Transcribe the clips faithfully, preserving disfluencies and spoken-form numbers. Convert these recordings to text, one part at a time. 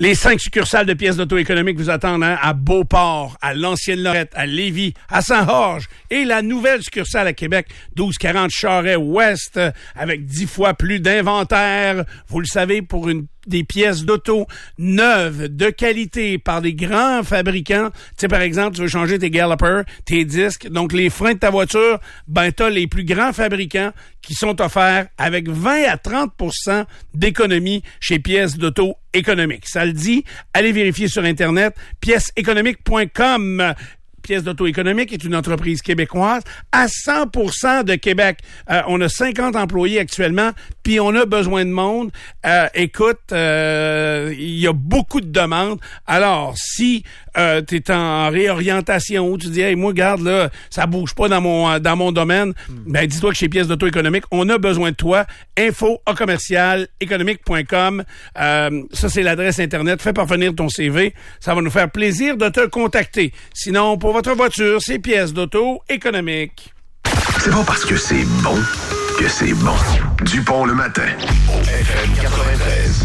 Les cinq succursales de pièces d'auto économiques vous attendent hein, à Beauport, à L'ancienne-Lorette, à Lévis, à Saint-Orge et la nouvelle succursale à Québec, douze quarante Charest-Ouest, avec dix fois plus d'inventaire. Vous le savez, pour une des pièces d'auto neuves, de qualité, par des grands fabricants. Tu sais, par exemple, tu veux changer tes galopers, tes disques, donc les freins de ta voiture, ben t'as les plus grands fabricants qui sont offerts avec vingt à trente pour cent d'économie chez Pièces d'auto économiques. Ça le dit, allez vérifier sur Internet, pièces économiques point com. Pièces d'auto économique est une entreprise québécoise à cent pour cent de Québec. Euh, on a cinquante employés actuellement, puis on a besoin de monde. Euh, écoute, euh, il y a beaucoup de demandes. Alors, si euh, tu es en réorientation ou tu dis, hey, moi, regarde, là, ça bouge pas dans mon dans mon domaine, mm. ben dis-toi que chez Pièces d'auto économique, on a besoin de toi. Info à commercial économique point com. Euh, ça, c'est l'adresse Internet. Fais parvenir ton C V. Ça va nous faire plaisir de te contacter. Sinon, pour votre voiture, c'est Pièces d'auto économique. C'est pas parce que c'est bon que c'est bon. Dupont le matin. F M quatre-vingt-treize.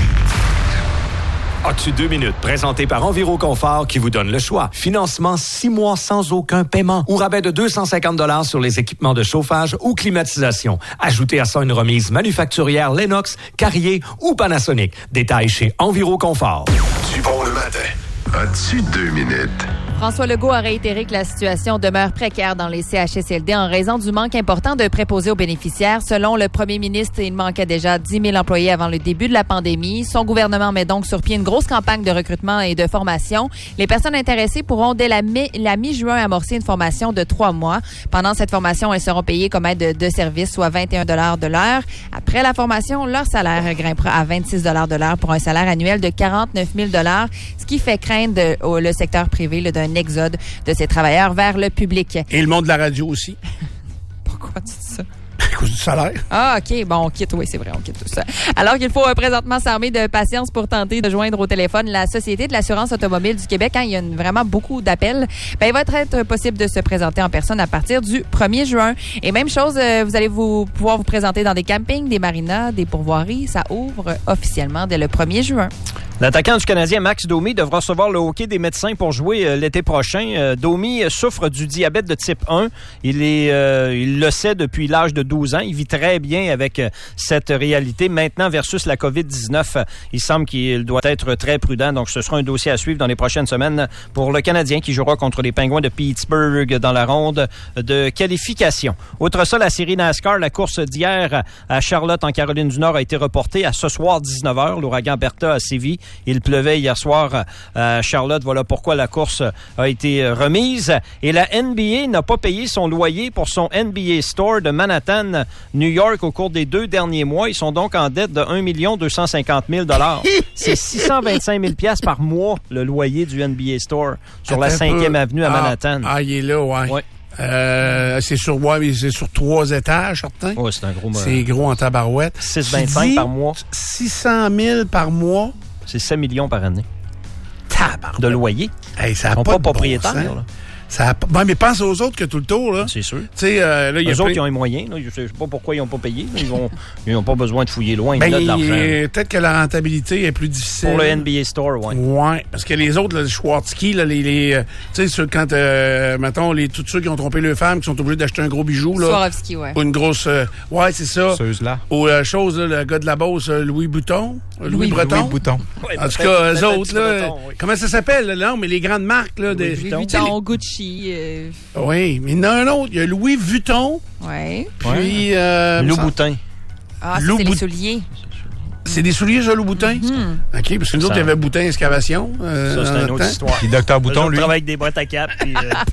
As-tu deux minutes? Présenté par Enviroconfort qui vous donne le choix. Financement six mois sans aucun paiement ou rabais de deux cent cinquante dollars sur les équipements de chauffage ou climatisation. Ajoutez à ça une remise manufacturière Lennox, Carrier ou Panasonic. Détails chez Enviroconfort. Dupont le matin. As-tu deux minutes? François Legault a réitéré que la situation demeure précaire dans les C H S L D en raison du manque important de préposés aux bénéficiaires. Selon le premier ministre, il manquait déjà dix mille employés avant le début de la pandémie. Son gouvernement met donc sur pied une grosse campagne de recrutement et de formation. Les personnes intéressées pourront, dès la, mi- la mi-juin, amorcer une formation de trois mois. Pendant cette formation, elles seront payées comme aide de, de service, soit vingt et un dollars de l'heure. Après la formation, leur salaire grimpera à vingt-six dollars de l'heure pour un salaire annuel de quarante-neuf mille dollars, ce qui fait craindre de, au, le secteur privé là, d'un exode de ces travailleurs vers le public. Et le monde de la radio aussi. Pourquoi tu dis ça? À cause du salaire. Ah, OK. Bon, on quitte. Oui, c'est vrai, on quitte tout ça. Alors qu'il faut euh, présentement s'armer de patience pour tenter de joindre au téléphone la Société de l'assurance automobile du Québec. Hein, il y a une, vraiment beaucoup d'appels. Ben, il va être possible de se présenter en personne à partir du premier juin. Et même chose, euh, vous allez vous pouvoir vous présenter dans des campings, des marinas, des pourvoiries. Ça ouvre officiellement dès le premier juin. L'attaquant du Canadien Max Domi devra recevoir le hockey des médecins pour jouer euh, l'été prochain. Euh, Domi souffre du diabète de type un. Il est, euh, il le sait depuis l'âge de douze ans. Il vit très bien avec euh, cette réalité. Maintenant, versus la covid dix-neuf, euh, il semble qu'il doit être très prudent. Donc, ce sera un dossier à suivre dans les prochaines semaines pour le Canadien qui jouera contre les Penguins de Pittsburgh dans la ronde de qualification. Outre ça, la série NASCAR, la course d'hier à Charlotte en Caroline du Nord a été reportée à ce soir dix-neuf heures. L'ouragan Bertha a sévi. Il pleuvait hier soir à Charlotte. Voilà pourquoi la course a été remise. Et la N B A n'a pas payé son loyer pour son N B A Store de Manhattan, New York, au cours des deux derniers mois. Ils sont donc en dette de un million deux cent cinquante mille dollars. C'est six cent vingt-cinq mille dollars par mois, le loyer du N B A Store sur Attends la cinquième avenue à ah, Manhattan. Ah, il est là, ouais. ouais. Euh, c'est sur ouais, mais c'est sur trois étages, certain. Oui, c'est un gros. C'est gros en tabarouette. six virgule vingt-cinq par mois. six cent mille par mois. C'est sept millions par année. Tabarouette. De loyer. Hey, ça a Ils sont pas, pas de propriétaires, bon là. Ça a pas... bon, mais pense aux autres que tout le tour, là. C'est sûr. Tu sais, euh, là, il y a Eux plein... autres qui ont les moyens, là, je sais pas pourquoi ils n'ont pas payé. Ils ont, ils n'ont pas besoin de fouiller loin. Ben, il y a de l'argent. Peut-être que la rentabilité est plus difficile. Pour le N B A Store, oui. Oui, parce que les autres, là, le Schwarzkopf, là, les, les tu sais, quand, euh, mettons, les, tous ceux qui ont trompé leurs femmes, qui sont obligés d'acheter un gros bijou, là. Swarovski, ouais. Ou une grosse, euh, ouais, c'est ça. Ceux-là. Ou la euh, chose, là, le gars de la Beauce, euh, Louis Bouton. Louis, Louis Breton. Louis Bouton. Ouais, en tout cas, eux autres, là. Breton, oui. Comment ça s'appelle, là? Non, mais les grandes marques, là. Louis de, Vuitton, Gucci. Euh... Oui, mais il y en a un autre. Il y a Louis Vuitton. Oui. Puis, ouais. euh, Louboutin. Ah, c'est les souliers. C'est des souliers, ça, Louboutin? Mm-hmm. OK, parce que nous autres, il y avait Boutin Excavation. Euh, ça, c'est une autre temps. histoire. Puis Docteur Bouton, lui. Il travaille avec des boîtes à cap. Puis,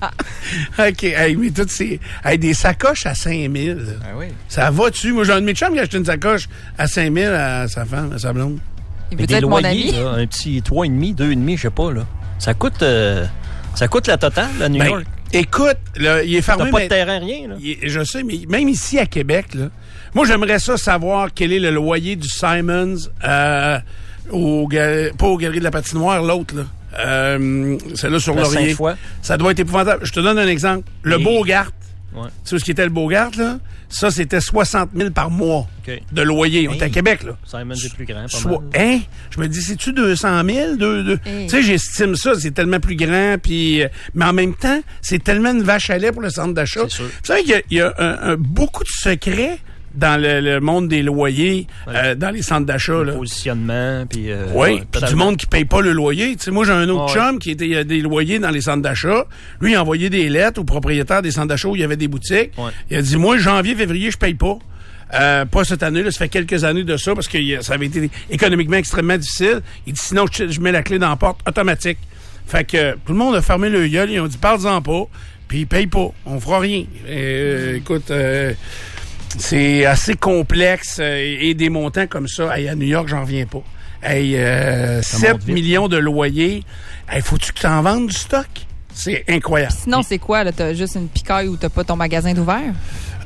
euh... OK, hey, mais toutes ces... Hey, des sacoches à cinq mille. Ah oui. Ça va dessus. Moi, j'ai un de mes chums qui a acheté une sacoche à cinq mille à sa femme, à sa blonde. Il peut être mon ami. Là, un petit trois virgule cinq, deux virgule cinq, je sais pas, là. Ça coûte... Euh... Ça coûte la totale, à New ben, York. Écoute, là, il est fermé. T'as pas mais, de terrain, rien, là. Il, je sais, mais même ici à Québec, là, moi, j'aimerais ça savoir quel est le loyer du Simons, euh, au, pas aux Galeries de la Patinoire, l'autre, là. Euh, c'est là sur la Laurier. Sainte-Foy. Ça doit être épouvantable. Je te donne un exemple. Le Et... Beaugard. Ouais. Tu sais ce qui était le Bogart, là? Ça, c'était soixante mille par mois okay. de loyer. On hey. est à Québec, là. Simon, c'est plus grand, pas Soit, mal. hein? Je me dis, c'est-tu deux cent mille? Deux, deux? Hey. Tu sais, j'estime ça, c'est tellement plus grand, puis... Euh, mais en même temps, c'est tellement une vache à lait pour le centre d'achat. C'est sûr. Vous savez qu'il y a, il y a un, un, beaucoup de secrets dans le, le monde des loyers, ouais. euh, dans les centres d'achat. Le là. positionnement, puis... Euh, oui, ouais, puis du monde qui paye pas le loyer. Tu sais, moi, j'ai un autre oh, chum ouais. qui était il y a des loyers dans les centres d'achat. Lui, il a envoyé des lettres aux propriétaires des centres d'achat où il y avait des boutiques. Ouais. Il a dit, moi, janvier, février, je paye pas. Euh, pas cette année, là, ça fait quelques années de ça parce que ça avait été économiquement extrêmement difficile. Il dit, sinon, je, je mets la clé dans la porte automatique. Fait que tout le monde a fermé le gueule. Ils ont dit, parle-en pas. Puis ils payent pas. On fera rien. Euh, écoute... Euh, c'est assez complexe euh, et des montants comme ça. Hey, à New York, j'en reviens pas. Hey, euh, sept millions de loyers. Hey, faut-tu que tu en vendes du stock? C'est incroyable. Puis sinon, c'est quoi? Là, t'as juste une picaille ou t'as pas ton magasin d'ouvert?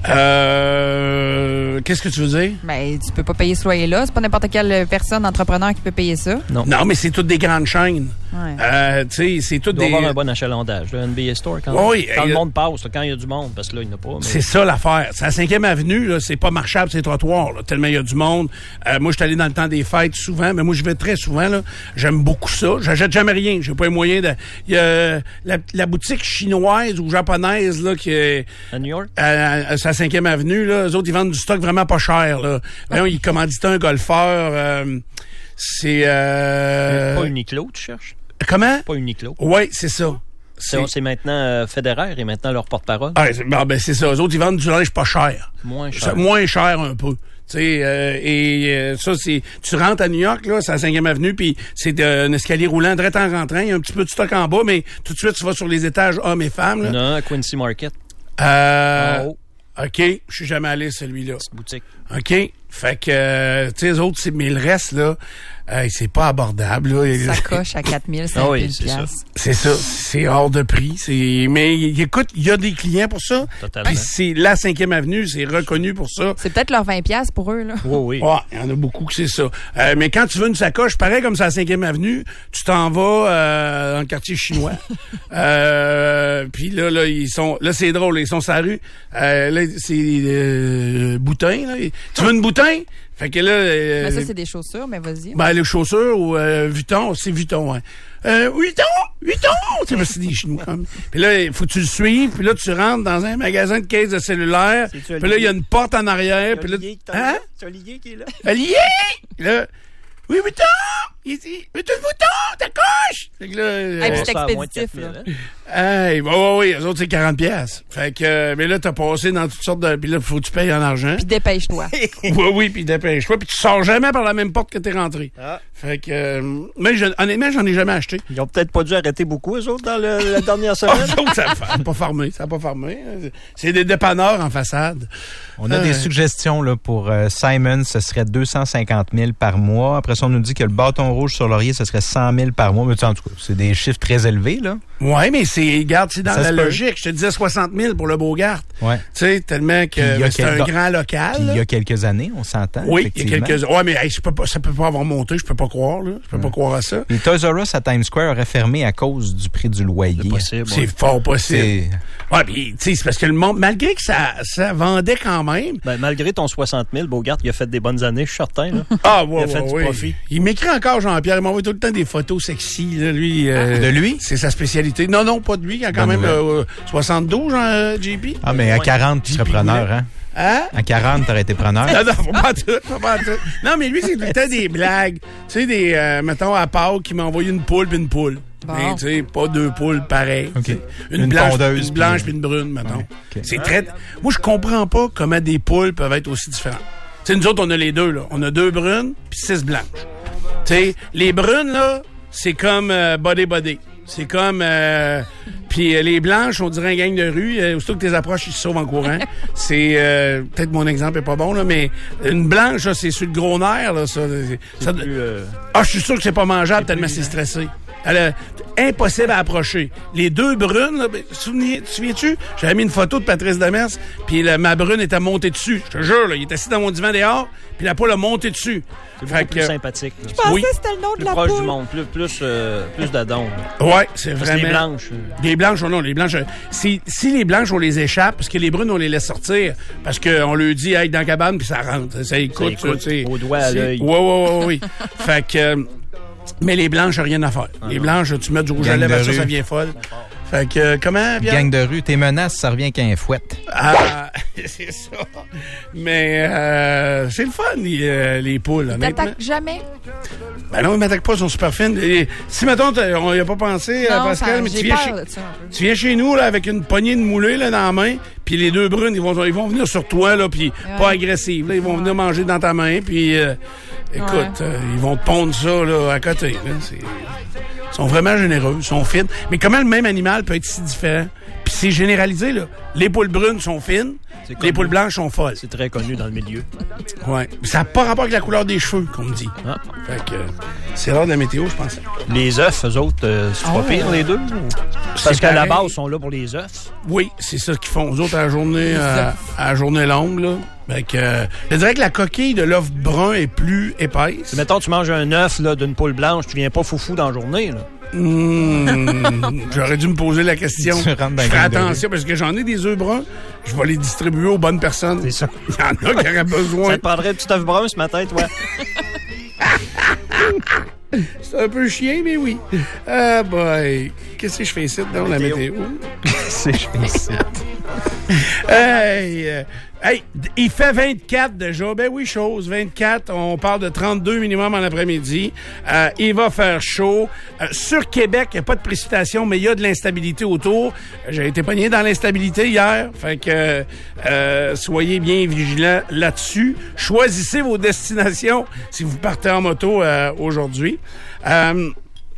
Euh, qu'est-ce que tu veux dire? Ben, tu peux pas payer ce loyer-là. C'est pas n'importe quelle personne, entrepreneur, qui peut payer ça. Non. Non, mais c'est toutes des grandes chaînes. Ouais. Euh, tu sais, c'est toutes Il doit des... avoir un bon achalandage, là, N B A Store, quand, oui, quand euh, le monde passe, là, quand il y a du monde, parce que là, il n'y en a pas. Mais... C'est ça l'affaire. C'est la cinquième avenue, là, c'est pas marchable, c'est trottoir, là, tellement il y a du monde. Euh, moi, je suis allé dans le temps des fêtes souvent, mais moi, je vais très souvent, là. J'aime beaucoup ça. J'achète jamais rien. J'ai pas les moyens de... Il y a la, la boutique chinoise ou japonaise, là, qui est... À New York? À, à, à sa cinquième avenue, là. Eux autres, ils vendent du stock vraiment pas cher, là. Là, ils commanditaient un golfeur, euh, c'est, euh... Pas Uniqlo, tu cherches? Comment? Pas Uniqlo. Oui, c'est ça. C'est, c'est maintenant euh, Federer et maintenant leur porte-parole. Ah, c'est, ben, ben, c'est ça. Eux autres, ils vendent du linge pas cher. Moins cher. Ça, moins cher un peu. Tu sais, euh, et euh, ça, c'est... Tu rentres à New York, là, c'est à la cinquième avenue, puis c'est euh, un escalier roulant, direct en rentrant. Il y a un petit peu de stock en bas, mais tout de suite, tu vas sur les étages hommes et femmes. Là. Non, à Quincy Market. Euh... En haut. OK. Je suis jamais allé, celui-là. Petite boutique. OK. Fait que, euh, tu sais, les autres, c'est, mais le reste, là, euh, c'est pas abordable, là. Ça coche à quatre mille, cinq mille ah oui, c'est ça. C'est ça. C'est hors de prix. C'est, mais écoute, il y a des clients pour ça. Totalement. Puis c'est la cinquième avenue, c'est reconnu pour ça. C'est peut-être leurs vingt piastres pour eux, là. Oui, oui. Ouais, il y en a beaucoup que c'est ça. Euh, mais quand tu veux une sacoche, pareil comme c'est la cinquième avenue, tu t'en vas euh, dans le quartier chinois. euh, puis là, là, ils sont, là, c'est drôle, ils sont sur la rue. Euh, là, c'est euh, boutin, là. Tu veux une boutin? Fait que là... Euh, Mais ça, c'est des chaussures, mais vas-y. Ben, les chaussures ou euh, Vuitton, c'est Vuitton, hein. Euh, Vuitton! Vuitton! Tu sais, c'est des Chinois, comme. Puis là, il faut que tu le suives, puis là, tu rentres dans un magasin de caisse de cellulaire, puis là, il y a une porte en arrière, puis là... Hein? C'est Olivier qui est là. Olivier! Là... Oui, Vuitton! Ici! Vuitton, Vuitton! Ta coche! Fait que là... Euh, Hey, puis On c'est se fait à moins de expéditif, quatre mille, là. hein? Hey, oui, oui, oui, eux autres, c'est quarante piastres. Fait que, euh, mais là, t'as passé dans toutes sortes de... Puis là, faut que tu payes en argent. Puis dépêche-toi. Oui, oui, puis dépêche-toi. Puis tu sors jamais par la même porte que t'es rentré. Ah. Fait que... Euh, mais je, honnêtement, j'en ai jamais acheté. Ils ont peut-être pas dû arrêter beaucoup, eux autres, dans le- la dernière Ah, semaine. donc, ça n'a pas farmé, ça n'a pas farmé. C'est des dépanneurs en façade. On a Euh. des suggestions là, pour euh, Simon, ce serait deux cent cinquante mille par mois. Après ça, on nous dit que le bâton rouge sur Laurier, ce serait cent mille par mois. Mais tu sais, en tout cas, c'est des chiffres très élevés, là. Ouais, mais c'est, regarde, c'est dans Ça la se peut. logique. Je te disais soixante mille pour le Beaugard. Ouais. Tu sais, tellement que Puis il y a ben, c'est un quel- grand local. Puis il y là. a quelques années, on s'entend. Oui, il y a effectivement. quelques... Ouais, mais hey, je peux pas, ça peut pas avoir monté, je peux pas croire, là. Je peux pas croire à ça. Les Toys R Us à Times Square aurait fermé à cause du prix du loyer. C'est possible. C'est ouais. fort possible. C'est... Ouais, puis, tu sais, c'est parce que le monde, malgré que ça, ça vendait quand même. Ben, malgré ton soixante mille, Bogart, il a fait des bonnes années, je suis certain. Là. Ah, ouais, Il a fait ouais, du ouais. profit. Il m'écrit encore, Jean-Pierre. Il m'envoie tout le temps des photos sexy, là, lui. euh, De lui? C'est sa spécialité. Non, non, pas de lui. Il a quand Bonne même euh, soixante-douze, Jean, J P. Ah, mais à quarante, tu serais J P preneur, hein? Hein? À quarante, t'aurais été preneur. Non, non, faut pas en tout, faut pas en tout. Non, mais lui, c'est tout le temps des blagues. Tu sais, des, euh, mettons, à Pâques, qui m'a envoyé une poule puis une poule. Bon. Mais, tu sais, pas deux poules pareilles. OK. tu sais. Une, Une blanche, pondeuse, une blanche puis- puis une brune, mettons. Ouais, OK. C'est très... Moi, je comprends pas comment des poules peuvent être aussi différentes. Tu sais, nous autres, on a les deux, là. On a deux brunes puis six blanches. Tu sais, les brunes, là, c'est comme euh, body body. C'est comme... Euh, puis euh, les blanches, on dirait un gang de rue. Euh, aussitôt que tes approches, ils se sauvent en courant. C'est... Euh, peut-être mon exemple est pas bon, là, mais une blanche, là, c'est sur le gros nerf, là, ça. C'est ça plus, euh, ah, je suis sûr que c'est pas mangeable tellement c'est stressé. Elle a- impossible à approcher. Les deux brunes, là, ben, souvenez, te souviens-tu? J'avais mis une photo de Patrice Demers, puis la- ma brune était montée dessus. Je te jure, là, il est assis dans mon divan dehors, puis la poule a monté dessus. C'est Fait beaucoup que- plus sympathique. là. Je pensais Oui. que c'était le nom de Plus la proche poule. du monde, plus, plus, euh, plus d'adon. Ouais, c'est Parce que vraiment... les blanches. euh, Les blanches, oh non, les blanches. euh, Si, si les blanches, on les échappe, parce que les brunes, on les laisse sortir, parce qu'on leur dit, hey, dans la cabane, puis ça rentre. Ça écoute, Ça écoute, tu sais. au doigt, à C'est- l'œil. Ouais, ouais, ouais, oui. Fait que. euh, Mais les blanches, rien à faire. les blanches, tu mets du rouge à Gang lèvres, de à ça, rue. ça vient folle. Fait que, euh, comment, Pierre? Gang de rue, tes menaces, ça revient qu'un fouette. Ah, c'est ça. Mais euh, c'est le fun, les, euh, les poules, honnêtement. T'attaques jamais? Ben non, ils m'attaquent pas, ils sont super fines. Et si, mettons, t'as- on y a pas pensé, euh, Non, Pascal, ça- mais tu j'ai viens, peur chez, de ça un peu. tu viens chez nous là, avec une poignée de moulées là, dans la main, puis les deux brunes, ils vont, ils vont venir sur toi, là, puis pas agressives. Là, ils vont venir manger dans ta main, puis euh, écoute, Ouais. euh, ils vont te pondre ça là, à côté. Là, c'est... Ils sont vraiment généreux, ils sont fines. Mais comment le même animal peut être si différent? Puis c'est généralisé, là. Les poules brunes sont fines, C'est les connu. poules blanches sont folles. C'est très connu dans le milieu. Ouais. Ça n'a pas rapport avec la couleur des cheveux, qu'on me dit. Ah. Fait que euh, c'est l'heure de la météo, je pense. Les œufs, eux autres, euh, c'est pas Oh. pire, les deux? ou- Parce C'est qu'à la pareil. base, ils sont là pour les œufs. Oui, c'est ça qu'ils font. Eux autres, à la journée, à, à la journée longue, là. Fait que, euh, je dirais que la coquille de l'œuf brun est plus épaisse. Mettons, tu manges un œuf là, d'une poule blanche, tu viens pas foufou dans la journée. Là. Mmh, j'aurais dû me poser la question. Tu rentres dans Je le ferai gang de attention parce que j'en ai des œufs bruns. Je vais les distribuer aux bonnes personnes. C'est ça. Il y en a qui auraient besoin. Ça te prendrait un petit œuf brun ce matin, toi? C'est un peu chien, mais oui. Ah, boy. Qu'est-ce que je fais ici dans la météo? C'est ici. Hey, euh, hey, d- il fait vingt-quatre déjà. Ben oui, chose. vingt-quatre. On parle de trente-deux minimum en après-midi. Euh, il va faire chaud. Euh, sur Québec, il n'y a pas de précipitation, mais il y a de l'instabilité autour. J'ai été pogné dans l'instabilité hier. Fait que euh, soyez bien vigilants là-dessus. Choisissez vos destinations si vous partez en moto euh, aujourd'hui. Euh,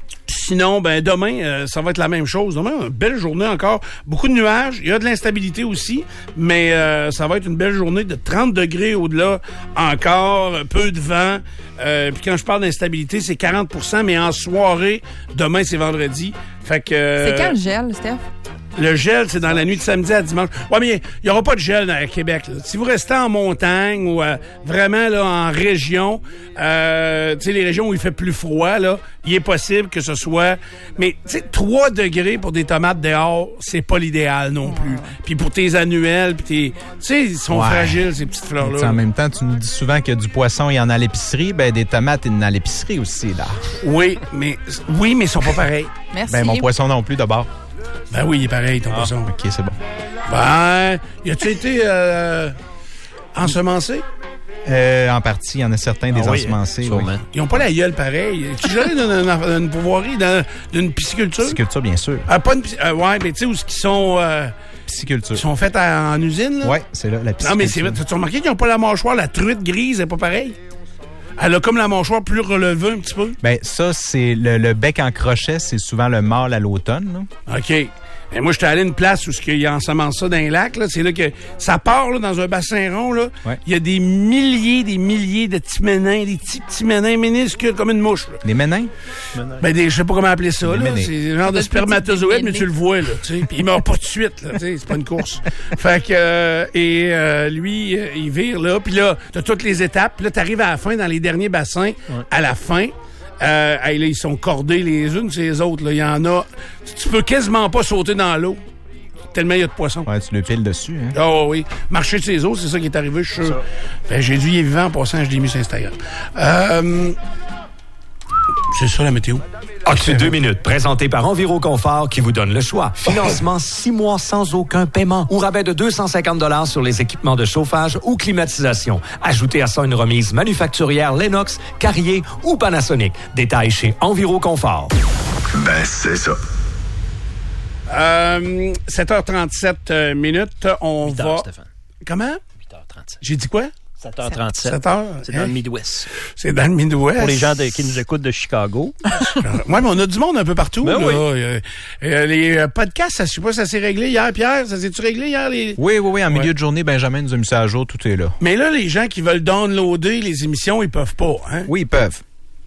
Sinon, ben demain, euh, ça va être la même chose. Demain, une belle journée encore. Beaucoup de nuages. Il y a de l'instabilité aussi, mais euh, ça va être une belle journée de trente degrés au-delà encore. Peu de vent. Euh, Puis quand je parle d'instabilité, c'est quarante pour cent, mais en soirée, demain, c'est vendredi. Fait que... euh, C'est quand le gel, Steph? le gel, c'est dans la nuit de samedi à dimanche. Ouais, mais il n'y aura pas de gel à Québec. Là. Si vous restez en montagne ou euh, vraiment là en région, euh, tu sais, les régions où il fait plus froid, là, il est possible que ce soit... Mais, tu sais, trois degrés pour des tomates dehors, c'est pas l'idéal non plus. Puis pour tes annuels, puis tes... Tu sais, ils sont Ouais. fragiles, ces petites Tu sais, fleurs-là. en même temps, tu nous dis souvent que du poisson, il y en a à l'épicerie. Ben, des tomates, il y en a à l'épicerie aussi, là. Oui, mais oui, mais ils sont pas pareils. Merci. Ben, mon poisson non plus, d'abord. Ben oui, il est pareil, ton poisson. OK, c'est bon. Ben, y a-tu été euh, ensemencé? Euh, en partie, il y en a certains des Ah oui, ensemencés. sûrement. Ils ont pas la gueule pareille. Tu jamais d'une, d'une, d'une pouvoirie, d'une, d'une pisciculture? Pisciculture, bien sûr. Ah, pas une pisci- euh, ouais, mais tu sais, où ils sont, euh, Pisciculture. ils sont faits à- en usine, là? Ouais, c'est là, la pisciculture. Non, mais c'est vrai. T'as-tu remarqué qu'ils n'ont pas la mâchoire, la truite grise, elle est pas pareille? Elle a comme la mâchoire plus relevée un petit peu. Ben, ça, c'est le, le bec en crochet, c'est souvent le mâle à l'automne, là. OK. Mais moi, j'étais allé à une place où il y a ensemence ça dans les lacs. Là. C'est là que ça part là, dans un bassin rond. Là. Ouais. Il y a des milliers, des milliers de petits ménins, des petits petits ménins minuscules comme une mouche. Là. Les ménins? Ben, des, je sais pas comment appeler ça. Des Là. ménés. C'est un genre de Des spermatozoïde, petits mais tu le vois. Là, tu sais. Puis il meurt pas de suite. Là, tu sais, c'est pas une course. Fait que euh, et euh, lui, euh, il vire là. Puis là, t'as toutes les étapes. Puis là, t'arrives à la fin, dans les derniers bassins. À la fin. Euh, hey, là, ils sont cordés les unes sur les autres. Là. Il y en a. Tu peux quasiment pas sauter dans l'eau. Tellement il y a de poissons. Ouais, tu le piles dessus, hein. Ah oui. Marcher de ses os, c'est ça qui est arrivé, je suis sûr. Ben, j'ai dû y est vivant en passant, je l'ai mis sur Instagram. Euh, c'est ça la météo. Oxy deux minutes, présenté par Enviroconfort qui vous donne le choix. Financement six mois sans aucun paiement ou rabais de deux cent cinquante dollars sur les équipements de chauffage ou climatisation. Ajoutez à ça une remise manufacturière Lennox, Carrier ou Panasonic. Détail chez Enviroconfort. Ben, c'est ça. Euh, sept heures trente-sept euh, minutes, on huit va... heures, Stéphane. Comment? huit heures trente-sept. J'ai dit quoi? sept heures trente-sept. sept heures? C'est dans Hein? le Midwest. C'est dans le Midwest. Pour les gens de- qui nous écoutent de Chicago. Ouais, mais on a du monde un peu partout. Ben là. oui. Euh, euh, les euh, podcasts, ça, je sais pas si ça s'est réglé hier, Pierre. Ça s'est-tu réglé hier? Les... Oui, oui, oui. En Ouais. milieu de journée, Benjamin nous a mis ça à jour. Tout est là. Mais là, les gens qui veulent downloader les émissions, ils peuvent pas. Hein? Oui, ils peuvent.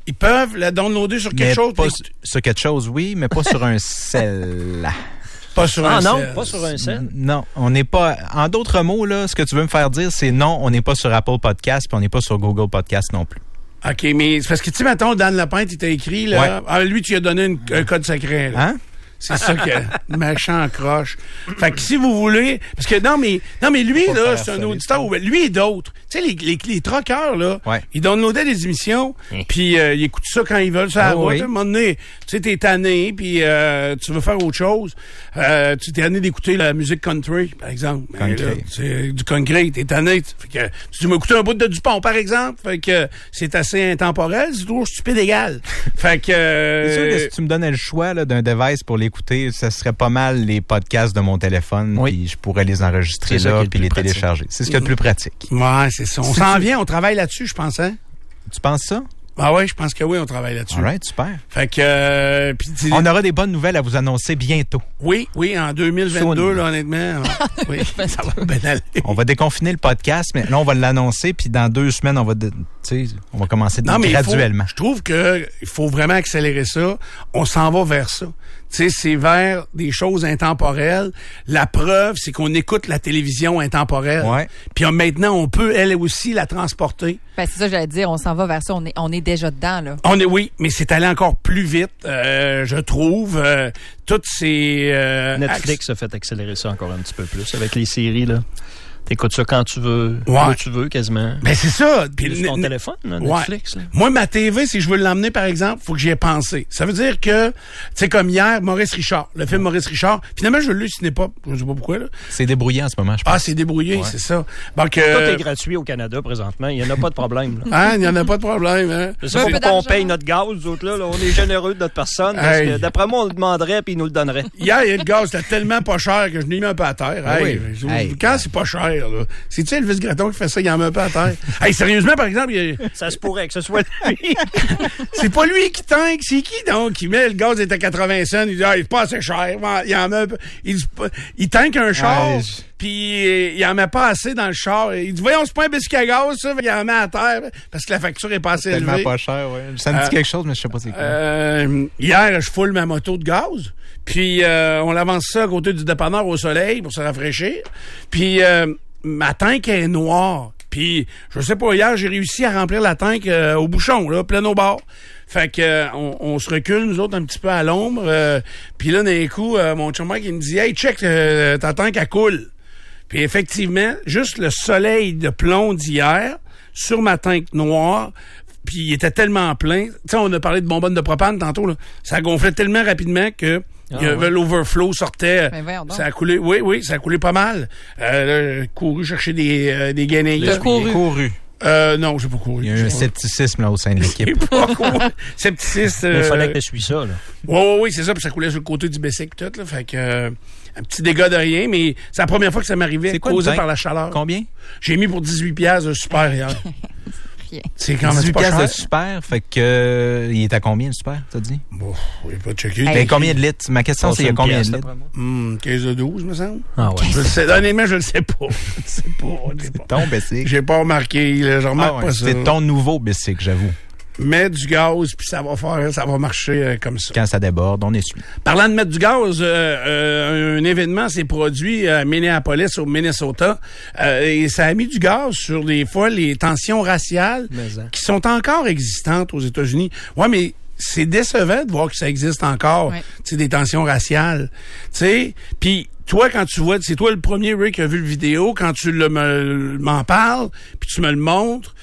Ils peuvent la downloader sur quelque Mais chose. pas puis- sur- sur quelque chose, oui, mais pas sur un cell. Pas sur Ah un non, cell. pas sur un cell. Non, on n'est pas. En d'autres mots, là, ce que tu veux me faire dire, c'est non, on n'est pas sur Apple Podcast, puis on n'est pas sur Google Podcast non plus. OK, mais c'est parce que, tu sais, mettons, Dan Lapinte, il t'a écrit, là. Ouais. Ah, lui, tu lui as donné une- un code secret, là. Hein? C'est ça que méchant croche. Fait que si vous voulez, parce que non mais non mais lui Faut là, faire c'est ça, un les auditeur. trucs. Lui et d'autres. Tu sais les les, les troqueurs là, Ouais. ils downloadaient des émissions, puis euh, ils écoutent ça quand ils veulent. Ça Ah, va. oui. À un moment donné, tu sais t'es tanné, puis euh, tu veux faire autre chose. Euh, tu t'es tanné d'écouter la musique country, par exemple. Ben, Country. là, c'est du concret. T'es tanné. Fait que tu m'as écouté un bout de Dupont, par exemple. Fait que c'est assez intemporel. C'est toujours stupide égal. Fait que euh, C'est sûr que si tu me donnais le choix là, d'un device pour l'écouter, ça serait pas mal les podcasts de mon téléphone, Oui. puis je pourrais les enregistrer C'est ça qui est là, le puis plus les pratique. télécharger. C'est ce qu'il y a de plus pratique. ouais, c'est ça. On s'en vient. On travaille là-dessus, je pense. Hein? Tu penses ça? Ah ouais, je pense que oui, on travaille là-dessus. All right, super. Fait que euh, puis tu- On aura des bonnes nouvelles à vous annoncer bientôt. oui, oui, en deux mille vingt-deux, Soon. là, honnêtement, on- oui, ça va bien aller. On va déconfiner le podcast, mais là, on va l'annoncer, puis dans deux semaines, on va, de- tu sais, on va commencer Non, mais il faut- graduellement. je trouve que il faut vraiment accélérer ça. On s'en va vers ça. Tu sais, c'est vers des choses intemporelles. La preuve, c'est qu'on écoute la télévision intemporelle. Ouais. Puis euh, maintenant, on peut, elle aussi, la transporter. Ben, c'est ça, j'allais dire, on s'en va vers ça, on est, on est déjà dedans, là. On est, oui, mais c'est allé encore plus vite, euh, je trouve. Euh, toutes ces... euh, Netflix a fait accélérer ça encore un petit peu plus avec les séries, là. T'écoutes ça quand tu veux, Ouais. où tu veux, quasiment. Ben c'est ça. Puis Plus ton n- téléphone, là, Ouais. Netflix. Là. Moi, ma T V, si je veux l'emmener, par exemple, faut que j'y ai pensé. Ça veut dire que, tu sais, comme hier, Maurice Richard, le film Maurice Richard, finalement, je l'ai ciné pas, je sais pas pourquoi, là. C'est débrouillé en ce moment, je pense. Ah, c'est débrouillé, c'est ça. Donc, Tout euh, est gratuit au Canada présentement. Il n'y en a pas de problème. Là. hein, il n'y en a pas de problème, hein. Je sais Un pas peu pourquoi on d'argent. paye notre gaz, nous autres, là, là. On est généreux de notre personne. Parce Hey. que d'après moi, on le demanderait puis il nous le donnerait. Hier, il y a le gaz, c'était tellement pas cher que je l'ai mis un peu à terre. Ah Hey, oui. je- Hey. Quand c'est pas cher, là. C'est-tu Elvis Gratton qui fait ça, il en met un peu à terre? Hey, sérieusement, par exemple, il y a- Ça se pourrait que ce soit lui. c'est pas lui qui tank, c'est qui donc qui met le gaz est à quatre-vingts cents, il dit ah, il est pas assez cher, il en met un peu, il dit pas- il tank un char, Ouais, je- puis euh, il en met pas assez dans le char, il dit voyons c'est pas un biscuit à gaz ça, il en met à terre parce que la facture est pas assez Tellement élevée. pas cher, ouais. Ça me dit Euh, quelque chose, mais je sais pas c'est quoi. Euh, hier, je foule ma moto de gaz, puis euh, on l'avance ça à côté du dépanneur au soleil pour se rafraîchir. Puis euh, ma tank est noire. Puis je sais pas, hier, j'ai réussi à remplir la tank euh, au bouchon, là, plein au bord. Fait que euh, on, on se recule, nous autres, un petit peu à l'ombre. Euh, puis là, d'un coup, euh, mon chum il me dit « Hey, check, euh, ta tank, elle coule. » Puis effectivement, juste le soleil de plomb d'hier sur ma tank noire, puis il était tellement plein. Tu sais, on a parlé de bonbonne de propane tantôt, là. Ça gonflait tellement rapidement que Ah, il y avait ouais. l'overflow sortait. Ben, voyons donc. Ça a coulé, oui, oui, ça a coulé pas mal. Euh, là, j'ai couru chercher des, euh, des guenilles. T'as couru. Euh, non, j'ai pas couru. Il y a eu J'ai un pas- scepticisme là, au sein de j'ai l'équipe. pas couru. Scepticiste. Il fallait Euh, que tu suis ça. Là. oui, oui, oui, c'est ça. Puis ça coulait sur le côté du bicycle tout, là. Fait que, euh, un petit dégât de rien, mais c'est la première fois que ça m'arrivait, C'est quoi le causé tank? par la chaleur. Combien? J'ai mis pour dix-huit piastres de super hier. Rien. C'est quand même dix-huit pas piastres cher. de super, fait que euh, il est à combien le super, t'as dit? Bon, j'ai pas checké. Hey. Ben, combien de litres? Ma question, Passe c'est il y a une combien pièce, de litres? d'après moi. Hum, quinze de douze, me semble. Ah ouais. Je le sais, honnêtement, je le sais pas. Je le sais pas. je sais pas. Ton bicycle. J'ai pas remarqué, là, je remarque Ah ouais, pas ça. c'est ton nouveau bicycle, j'avoue. Mets du gaz, puis ça va faire, ça va marcher euh, comme ça. Quand ça déborde, on essuie. Parlant de mettre du gaz, euh, euh, un événement s'est produit à Minneapolis, au Minnesota, euh, et ça a mis du gaz sur des fois les tensions raciales Mais, hein. qui sont encore existantes aux États-Unis. Ouais, mais c'est décevant de voir que ça existe encore, Ouais. tu sais, des tensions raciales. Tu sais, puis toi, quand tu vois, c'est toi le premier, Rick, qui a vu le vidéo, quand tu le, me- m'en parles, puis tu me le montres,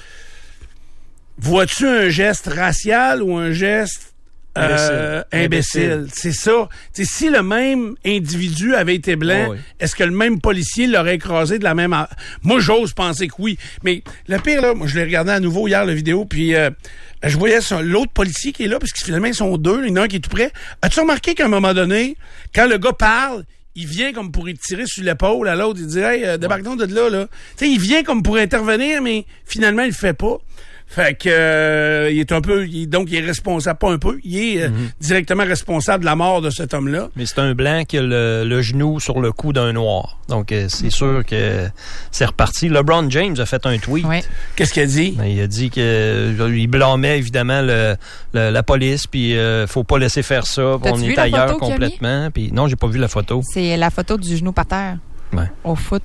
vois-tu un geste racial ou un geste euh, Imbécile. imbécile? Imbécile. C'est ça. T'sais, si le même individu avait été blanc, Oh oui. est-ce que le même policier l'aurait écrasé de la même... a- Moi, j'ose penser que oui. Mais le pire, là, moi, je l'ai regardé à nouveau hier, la vidéo, puis euh, je voyais son- l'autre policier qui est là, parce que finalement, ils sont deux, il y en a un qui est tout près. As-tu remarqué qu'à un moment donné, quand le gars parle, il vient comme pour y tirer sur l'épaule à l'autre, il dit « Hey, euh, débarque donc de là, là. » Tu sais, il vient comme pour intervenir, mais finalement, il le fait pas. Fait que euh, il est un peu, il, donc il est responsable, pas un peu, il est euh, mm-hmm. directement responsable de la mort de cet homme-là. Mais c'est un blanc qui a le, le genou sur le cou d'un noir. Donc euh, c'est sûr que c'est reparti. LeBron James a fait un tweet. Oui. Qu'est-ce qu'il a dit? Ben, il a dit que euh, il blâmait évidemment le, le, la police, puis euh, faut pas laisser faire ça. T'as-tu on vu est la ailleurs photo qu'il a complètement. Puis non, j'ai pas vu la photo. C'est la photo du genou par terre Ouais. au foot.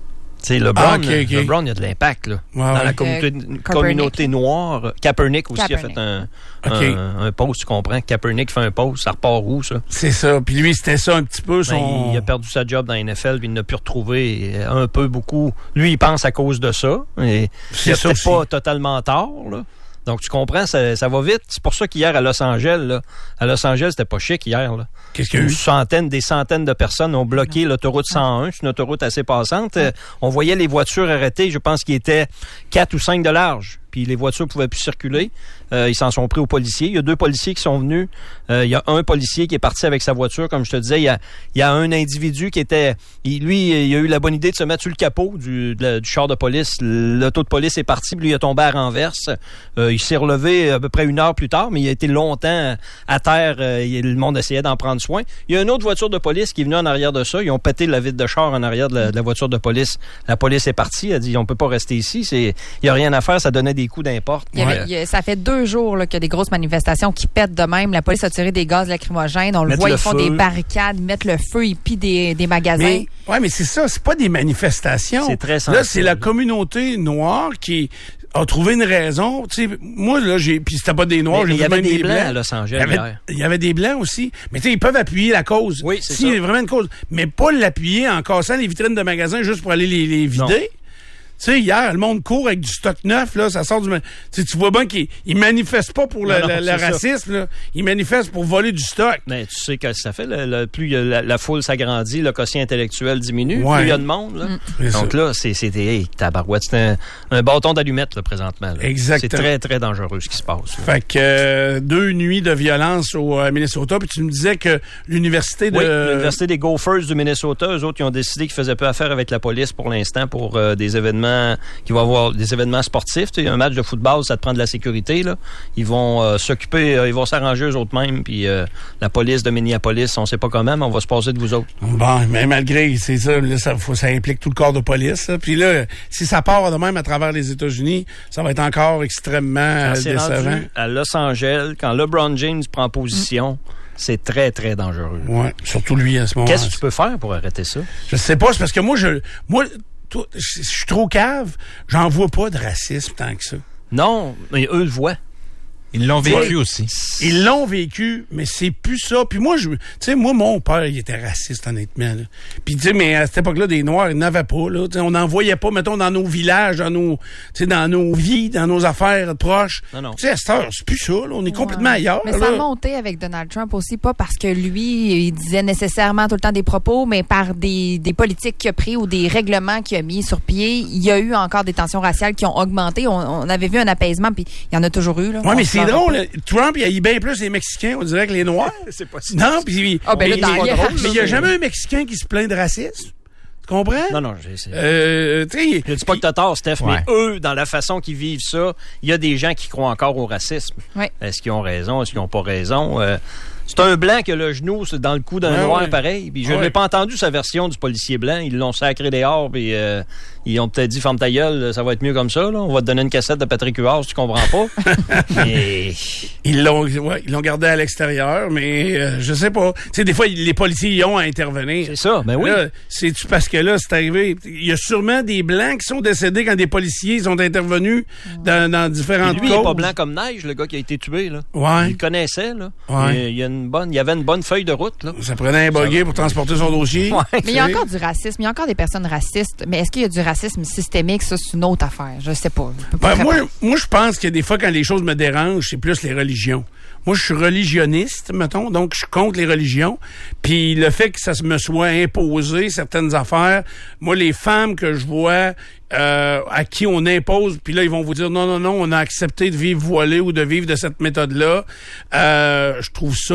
Tu sais, LeBron, Ah, okay, okay. LeBron, il y a de l'impact là. Ouais, dans ouais. la communauté, Euh, communauté noire. Kaepernick aussi Kaepernick. a fait un, Okay. un, un post, tu comprends? Kaepernick fait un post, ça repart où, ça? C'est ça. Puis lui, c'était ça un petit peu son... Ben, il a perdu sa job dans la N F L, puis il n'a pu retrouver un peu, beaucoup. Lui, il pense à cause de ça. Et C'est il a ça peut-être aussi. pas totalement tort, là. Donc, tu comprends, ça, ça va vite. C'est pour ça qu'hier, à Los Angeles, là, à Los Angeles, c'était pas chic hier, là. Qu'est-ce qu'il y a Une eu? centaine, des centaines de personnes ont bloqué l'autoroute cent un. C'est une autoroute assez passante. Euh, on voyait les voitures arrêtées, je pense qu'il était quatre ou cinq de large. Puis les voitures pouvaient plus circuler. Euh, ils s'en sont pris aux policiers. Il y a deux policiers qui sont venus. Euh, il y a un policier qui est parti avec sa voiture, comme je te disais. Il y a, il y a un individu qui était... Il, lui, il a eu la bonne idée de se mettre sur le capot du, de la- du char de police. L'auto de police est parti, puis lui, il a tombé à renverse. Euh, il s'est relevé à peu près une heure plus tard, mais il a été longtemps à terre. Euh, il- le monde essayait d'en prendre soin. Il y a une autre voiture de police qui est venue en arrière de ça. Ils ont pété la vitre de char en arrière de la, de la voiture de police. La police est partie. Elle a dit, on peut pas rester ici. C'est, il y a rien à faire. Ça donnait des coups d'importe. Il y avait- Ouais. il y a- ça fait deux jours là, qu'il y a des grosses manifestations qui pètent de même. La police a tiré des gaz lacrymogènes. On le Mettre voit, le ils font feu. des barricades, mettent le feu, ils pillent des, des magasins. Mais, ouais, mais c'est ça, c'est pas des manifestations. C'est très Là, sensible. c'est la communauté noire qui a trouvé une raison. Tu sais, moi, là, j'ai, puis c'était pas des noirs, Mais j'ai il y vu avait même des des blancs blancs. à Los Angeles Il y avait, hier. il y avait des blancs aussi. Mais tu sais, ils peuvent appuyer la cause. Oui, c'est S'il ça. y a vraiment une cause. Mais pas l'appuyer en cassant les vitrines de magasins juste pour aller les, les vider. Non. Tu sais, hier, le monde court avec du stock neuf, là, ça sort du... ma- Tu sais, tu vois bien qu'ils ils manifestent pas pour le, Non, non, le- le c'est ça. racisme, là. Ils manifestent pour voler du stock. Mais tu sais que ça fait, le, le- plus la, la, la foule s'agrandit, le quotient intellectuel diminue, Ouais. plus il y a de monde. Là. C'est Donc ça. là, c'est, c'est hey, tabarouette, c'est un, un bâton d'allumette là, présentement. Là. Exactement. C'est très, très dangereux ce qui se passe. là. Fait que euh, deux nuits de violence au euh, Minnesota, puis tu me disais que l'université de... Oui, l'Université des Gophers du Minnesota, eux autres, ils ont décidé qu'ils faisaient peu affaire avec la police pour l'instant pour euh, des événements qui vont avoir des événements sportifs. Tu sais, un match de football, ça te prend de la sécurité. Là. Ils vont euh, s'occuper, euh, ils vont s'arranger eux autres mêmes, puis euh, la police de Minneapolis, on sait pas comment, mais on va se passer de vous autres. Bon, mais malgré, c'est ça, là, ça, faut, ça implique tout le corps de police. Là. Puis là, si ça part de même à travers les États-Unis, ça va être encore extrêmement euh, Quand c'est décevant. rendu à Los Angeles, quand LeBron James prend position, c'est très, très dangereux. Ouais, surtout lui à ce moment-là. Qu'est-ce que tu peux faire pour arrêter ça? Je sais pas, c'est parce que moi, je, moi, toi, je je suis trop cave. J'en vois pas de racisme tant que ça. Non, mais eux le voient. Ils l'ont Ouais. vécu aussi. Ils l'ont vécu, mais c'est plus ça. Puis moi, je, tu sais, moi, mon père, il était raciste, honnêtement. Là. Puis tu sais, mais à cette époque-là, des Noirs, ils n'avaient pas. Là. Tu sais, on n'en voyait pas, mettons, dans nos villages, dans nos, tu sais, dans nos vies, dans nos affaires proches. Non, non. Tu sais, à cette heure, c'est plus ça. Là. On est complètement Ouais. ailleurs. Mais ça a là. monté avec Donald Trump aussi, pas parce que lui, il disait nécessairement tout le temps des propos, mais par des, des politiques qu'il a pris ou des règlements qu'il a mis sur pied. Il y a eu encore des tensions raciales qui ont augmenté. On, on avait vu un apaisement, puis il y en a toujours eu. Là. Ouais, On mais se c'est leurra drôle. pas. là. Trump, il haït bien plus les Mexicains, on dirait, que les Noirs. C'est pas Non, puis... Ah, ben là, mais- dans mais- la hiérarchie. mais il n'y a jamais un Mexicain qui se plaint de racisme. Tu comprends? Non, non, j'ai, c'est... Euh, tu sais... Je dis pas que t'as tort, Steph, Ouais. mais eux, dans la façon qu'ils vivent ça, il y a des gens qui croient encore au racisme. Ouais. Est-ce qu'ils ont raison? Est-ce qu'ils n'ont pas raison? Euh, c'est un blanc qui a le genou c'est dans le cou d'un Ouais, noir ouais. pareil. Puis je Ouais. n'ai pas entendu sa version du policier blanc. Ils l'ont sacré dehors, puis euh, ils ont peut-être dit « Ferme ta gueule, ça va être mieux comme ça. Là. On va te donner une cassette de Patrick Huard si tu comprends pas. » Mais... Ils l'ont, ouais, ils l'ont gardé à l'extérieur, mais euh, je sais pas. Tu sais, des fois, les policiers y ont à intervenir. C'est ça, ben oui. Là, c'est-tu parce que là, c'est arrivé. Il y a sûrement des Blancs qui sont décédés quand des policiers sont intervenus dans, dans Et différentes lui, il est causes. pas blanc comme neige, le gars qui a été tué. Là. Ouais. Il le connaissait. Là. Ouais. Il, il y a une bonne, il y avait une bonne feuille de route. Là. Ça prenait un buggy pour transporter son dossier. Ouais. Mais il y a Tu sais. encore du racisme. Il y a encore des personnes racistes. Mais est-ce qu'il y a du racisme systémique? Ça, c'est une autre affaire. Je sais pas. Je peux pas Ben, te moi, répondre. moi, je pense que des fois, quand les choses me dérangent, c'est plus les religions. moi, je suis religionniste, mettons, donc je suis contre les religions. Puis le fait que ça me soit imposé, certaines affaires, moi, les femmes que je vois... Euh, à qui on impose, puis là, ils vont vous dire non, non, non, on a accepté de vivre voilé ou de vivre de cette méthode-là. Euh, je trouve ça...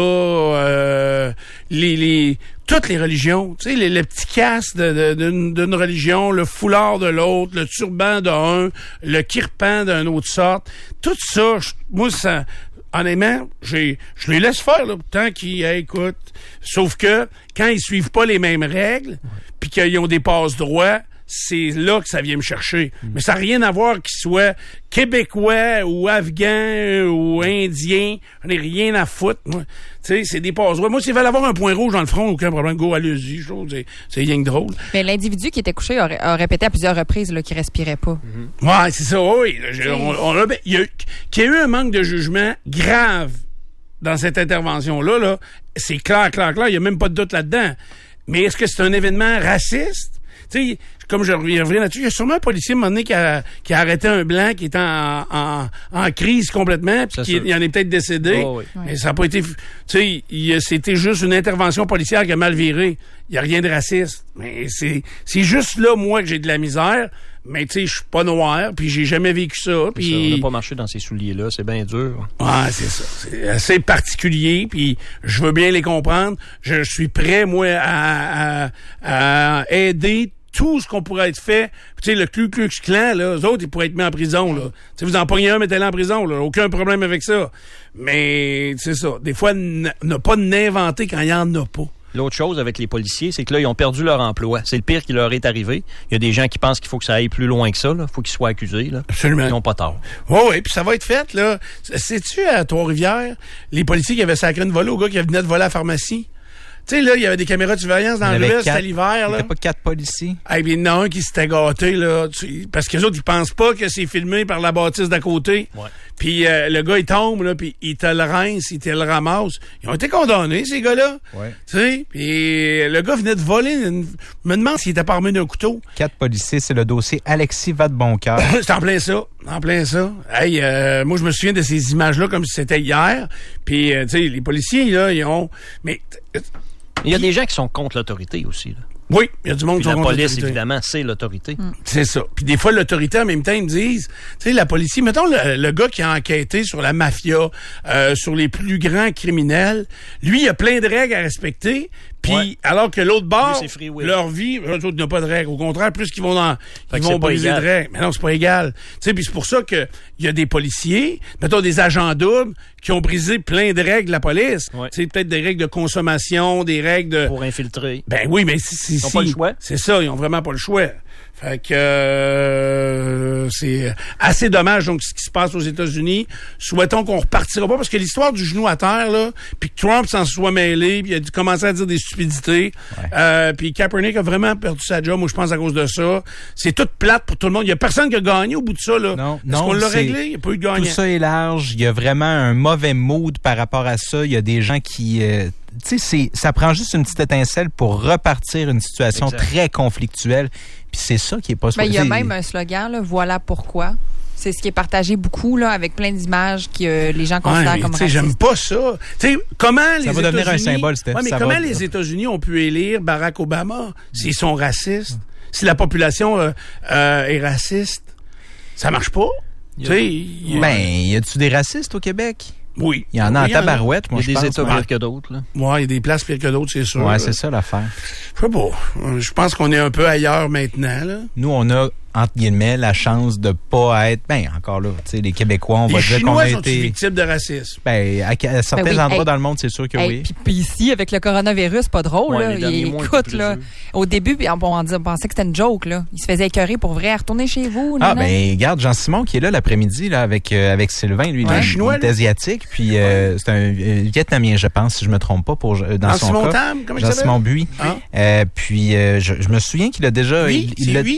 Euh, les, les toutes les religions, tu sais, les, les petits casques de, de, d'une, d'une religion, le foulard de l'autre, le turban d'un, le kirpan d'une autre sorte, tout ça, je, moi, ça... Honnêtement, j'ai, je les laisse faire, là, tant qu'ils, hey, écoute. Sauf que, quand ils suivent pas les mêmes règles, puis qu'ils ont des passe-droits, c'est là que ça vient me chercher. Mm. Mais ça n'a rien à voir qu'ils soient québécois ou afghans ou indiens. J'en ai rien à foutre, moi. Tu sais, c'est des passe-droits. Moi, s'ils veulent avoir un point rouge dans le front, aucun problème. Go, allez-y. Je trouve, c'est, c'est rien que drôle. Mais l'individu qui était couché a, a répété à plusieurs reprises là, qu'il respirait pas. Mm-hmm. Ouais, c'est ça, oui. Je, on, on a, il y a, qu'il y a eu un manque de jugement grave dans cette intervention-là, là. C'est clair, clair, clair. Il n'y a même pas de doute là-dedans. Mais est-ce que c'est un événement raciste? Tu sais, comme je reviens là-dessus, il y a sûrement un policier à un moment donné qui a, qui a arrêté un blanc qui était en, en, en crise complètement, puis qui il en est peut-être décédé. Oh, oui. Mais ça n'a pas été... Tu sais, il, c'était juste une intervention policière qui a mal viré. Il n'y a rien de raciste. Mais c'est, c'est juste là, moi, que j'ai de la misère. Mais tu sais, je suis pas noir, puis j'ai jamais vécu ça. Puis on n'a pas marché dans ces souliers-là, c'est bien dur. Ouais, c'est ça. C'est assez particulier, puis je veux bien les comprendre. Je suis prêt, moi, à, à, à aider tout ce qu'on pourrait être fait. Tu sais, le Ku Klux Klan, là, eux autres, ils pourraient être mis en prison, là. Tu sais, vous en pognez un, mettez-le en prison, là. Aucun problème avec ça. Mais, c'est ça. Des fois, n- ne pas n'inventer quand il y en a pas. L'autre chose avec les policiers, c'est que là, ils ont perdu leur emploi. C'est le pire qui leur est arrivé. Il y a des gens qui pensent qu'il faut que ça aille plus loin que ça, là. Il faut qu'ils soient accusés, là. Absolument. Ils n'ont pas tort. Oui, oui, puis ça va être fait, là. Sais-tu, à Trois-Rivières, les policiers qui avaient sacré une volée au gars qui venait de voler à la pharmacie? Tu sais, là, il y avait des caméras de surveillance dans le rue, c'était l'hiver, là. Il n'y avait pas quatre policiers. Ah, bien, il y en a un qui s'était gâté, là. Tu, parce que les autres, ils pensent pas que c'est filmé par la bâtisse d'à côté. Ouais. Puis euh, le gars, il tombe, là, puis il te le rince, il te le ramasse. Ils ont été condamnés, ces gars-là. Ouais. Tu sais, puis le gars venait de voler. Une... Je me demande s'il était pas armé d'un couteau. Quatre policiers, c'est le dossier Alexis Vadeboncoeur. C'est en plein ça. En plein ça. Hey, euh, moi, je me souviens de ces images-là comme si c'était hier. Puis, euh, tu sais, les policiers, là, ils ont... Mais... Il y a des gens qui sont contre l'autorité aussi, là. Oui, il y a du monde qui sont contre l'autorité. La police, l'autorité. évidemment, c'est l'autorité. Mm. C'est ça. Puis des fois, l'autorité, en même temps, ils me disent, tu sais, la police, mettons le, le gars qui a enquêté sur la mafia, euh, sur les plus grands criminels, lui, il a plein de règles à respecter. Puis, ouais. alors que l'autre bord, lui, leur vie, eux autres n'ont pas de règles. Au contraire, plus qu'ils vont dans, ils vont briser de règles. Mais non, c'est pas égal. Tu sais, puis c'est pour ça que il y a des policiers, mettons des agents doubles, qui ont brisé plein de règles de la police. Ouais. Tu sais, peut-être des règles de consommation, des règles de... Pour infiltrer. Ben oui, mais si, si, Ils n'ont si, pas le choix. C'est ça, ils ont vraiment pas le choix. Fait que euh, c'est assez dommage donc ce qui se passe aux États-Unis. Souhaitons qu'on repartira pas parce que l'histoire du genou à terre là, puis que Trump s'en soit mêlé, puis il a dû commencer à dire des stupidités. Ouais. Euh, puis Kaepernick a vraiment perdu sa job, moi je pense à cause de ça. C'est toute plate pour tout le monde. Il y a personne qui a gagné au bout de ça là. Non, Est-ce non, qu'on l'a réglé? Il n'y a pas eu de gagnant. Tout ça est large. Il y a vraiment un mauvais mood par rapport à ça. Il y a des gens qui euh, tu sais, ça prend juste une petite étincelle pour repartir une situation exact. Très conflictuelle. Puis c'est ça qui est pas... Ben, il y a même un slogan, là, voilà pourquoi. C'est ce qui est partagé beaucoup, là, avec plein d'images que euh, les gens considèrent ouais, comme racistes. J'aime pas ça. T'sais, comment les ça va devenir un symbole, Steph. Ouais, mais ça comment va... les États-Unis ont pu élire Barack Obama s'ils sont racistes? Si la population euh, euh, est raciste, ça marche pas? Il y a... y a... Ben, y a-tu des racistes au Québec? Oui. Il y en a en tabarouette, moi, je pense. Il y a des États pires que d'autres, là. Ouais, il y a des places pires que d'autres, c'est sûr. Ouais, c'est ça l'affaire. Je sais pas. Je pense qu'on est un peu ailleurs maintenant, là. Nous, on a, entre guillemets, la chance de pas être... Ben, encore là, tu sais, les Québécois, on les va dire qu'on a été... Les Chinois sont victimes de racisme? Ben, à, à certains ben oui. endroits hey. dans le monde, c'est sûr que hey, oui. Puis, puis ici, avec le coronavirus, pas drôle, ouais, là. Il, écoute, là, au début, on, on, on pensait que c'était une joke, là. Il se faisait écœurer pour vrai. Retournez chez vous, Ah, ben, regarde, Jean-Simon qui est là l'après-midi, là, avec, euh, avec Sylvain, lui, ouais, il, il est asiatique, puis euh, ouais. c'est un euh, Vietnamien, je pense, si je me trompe pas, pour dans Jean son Simon cas. Tam, comment il Jean-Simon Buis. Ah. Euh, puis, euh, je, je me souviens qu'il a déjà... Oui, il, il c'est a, lui?